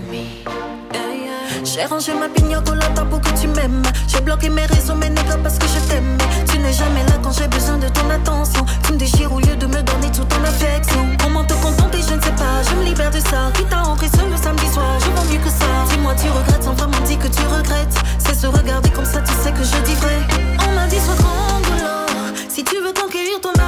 J'ai rangé ma pina colada pour que tu m'aimes. J'ai bloqué mes réseaux, mes nègres parce que je t'aime. Tu n'es jamais là quand j'ai besoin de ton attention. Tu me déchires au lieu de me donner toute ton affection. Comment te contenter, je ne sais pas, je me libère de ça. Quitte à rentrer seul le samedi soir, je vaux mieux que ça. Dis-moi tu regrettes sans vraiment dire que tu regrettes. C'est se regarder comme ça, tu sais que je dis vrai. On m'a dit sois tranquille, si tu veux conquérir ton âme.